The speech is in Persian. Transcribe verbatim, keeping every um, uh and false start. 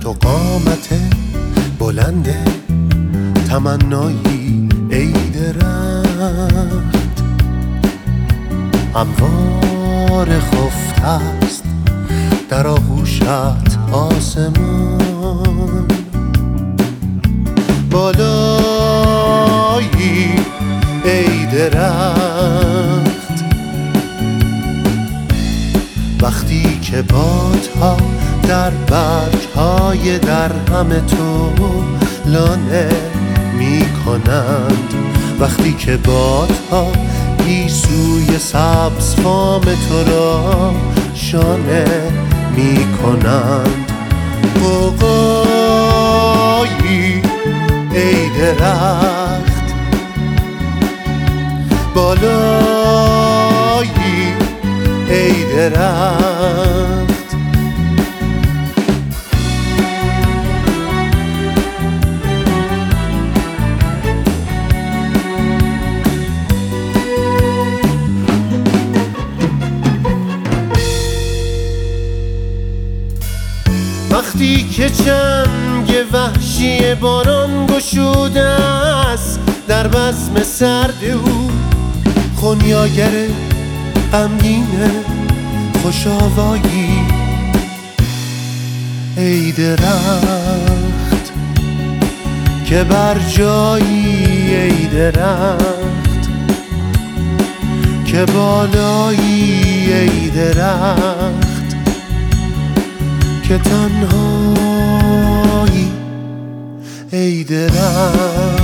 تو قامت بلند تمنایی ای درخت، هموار خفته است در آغوشت آسمان. بالایی ای درخت، وقتی که بادها در برگ‌های درهم تو لانه می کنند، وقتی که بادها گیسوی سبز فام تو را شانه می کنند. قوقایی ای درخت، بالایی ای درخت. وقتی که چنگ وحشی باران گشوده است در بزم سرد او، خونیاگر غمگین خوش‌آوایی ای درخت که بر جایی، ای درخت که بالایی، ای درخت که تنهایی ای درخت.